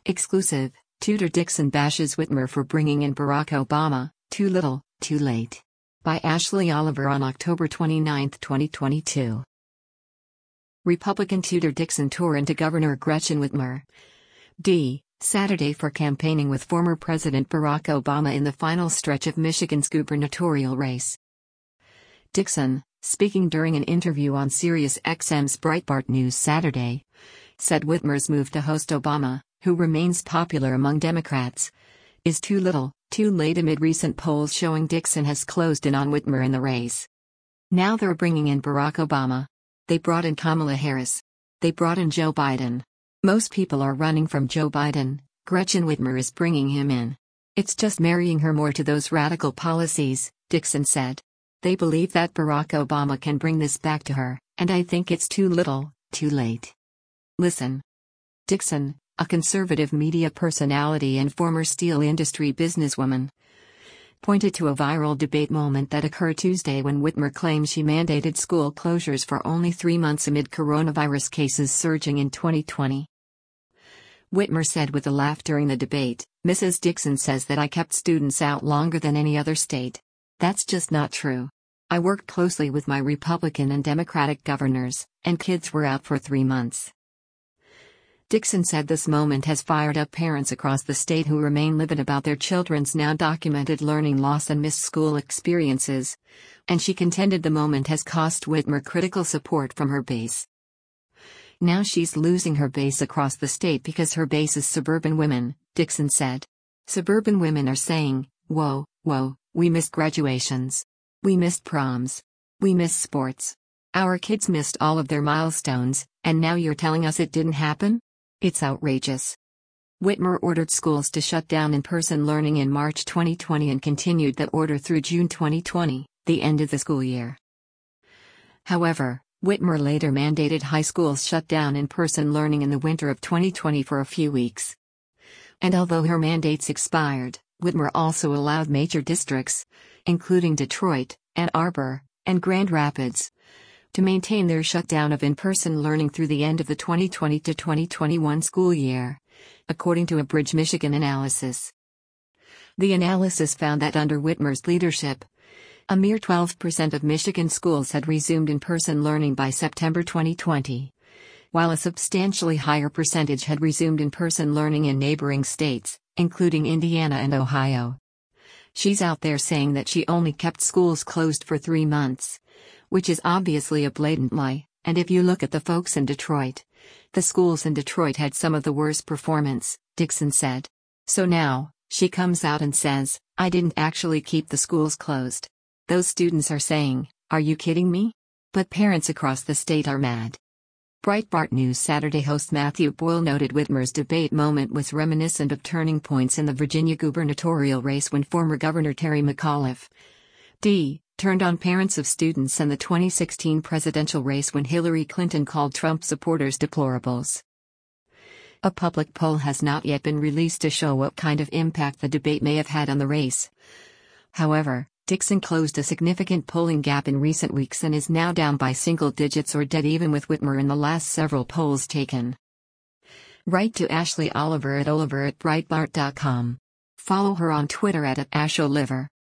Exclusive, Tudor Dixon bashes Whitmer for bringing in Barack Obama, too little, too late. By Ashley Oliver on October 29, 2022. Republican Tudor Dixon tour into Governor Gretchen Whitmer. Saturday for campaigning with former President Barack Obama in the final stretch of Michigan's gubernatorial race. Dixon, speaking during an interview on SiriusXM's Breitbart News Saturday, said Whitmer's move to host Obama, who remains popular among Democrats, is too little, too late amid recent polls showing Dixon has closed in on Whitmer in the race. Now they're bringing in Barack Obama. They brought in Kamala Harris. They brought in Joe Biden. Most people are running from Joe Biden. Gretchen Whitmer is bringing him in. It's just marrying her more to those radical policies, Dixon said. They believe that Barack Obama can bring this back to her, and I think it's too little, too late. Listen. Dixon, a conservative media personality and former steel industry businesswoman, pointed to a viral debate moment that occurred Tuesday when Whitmer claimed she mandated school closures for only 3 months amid coronavirus cases surging in 2020. Whitmer said with a laugh during the debate, "Mrs. Dixon says that I kept students out longer than any other state. That's just not true. I worked closely with my Republican and Democratic governors, and kids were out for 3 months." Dixon said this moment has fired up parents across the state who remain livid about their children's now documented learning loss and missed school experiences, and she contended the moment has cost Whitmer critical support from her base. Now she's losing her base across the state because her base is suburban women, Dixon said. Suburban women are saying, whoa, we missed graduations. We missed proms. We missed sports. Our kids missed all of their milestones, and now you're telling us it didn't happen? It's outrageous. Whitmer ordered schools to shut down in-person learning in March 2020 and continued that order through June 2020, the end of the school year. However, Whitmer later mandated high schools shut down in-person learning in the winter of 2020 for a few weeks. And although her mandates expired, Whitmer also allowed major districts, including Detroit, Ann Arbor, and Grand Rapids, to maintain their shutdown of in-person learning through the end of the 2020 to 2021 school year, according to a Bridge Michigan analysis. The analysis found that under Whitmer's leadership, a mere 12% of Michigan schools had resumed in-person learning by September 2020, while a substantially higher percentage had resumed in-person learning in neighboring states, including Indiana and Ohio. She's out there saying that she only kept schools closed for 3 months, which is obviously a blatant lie, and if you look at the folks in Detroit, the schools in Detroit had some of the worst performance, Dixon said. So now, she comes out and says, I didn't actually keep the schools closed. Those students are saying, are you kidding me? But parents across the state are mad. Breitbart News Saturday host Matthew Boyle noted Whitmer's debate moment was reminiscent of turning points in the Virginia gubernatorial race when former Governor Terry McAuliffe turned on parents of students and the 2016 presidential race when Hillary Clinton called Trump supporters deplorables. A public poll has not yet been released to show what kind of impact the debate may have had on the race. However, Dixon closed a significant polling gap in recent weeks and is now down by single digits or dead even with Whitmer in the last several polls taken. Write to Ashley Oliver at Breitbart.com. Follow her on Twitter at @AshOliver.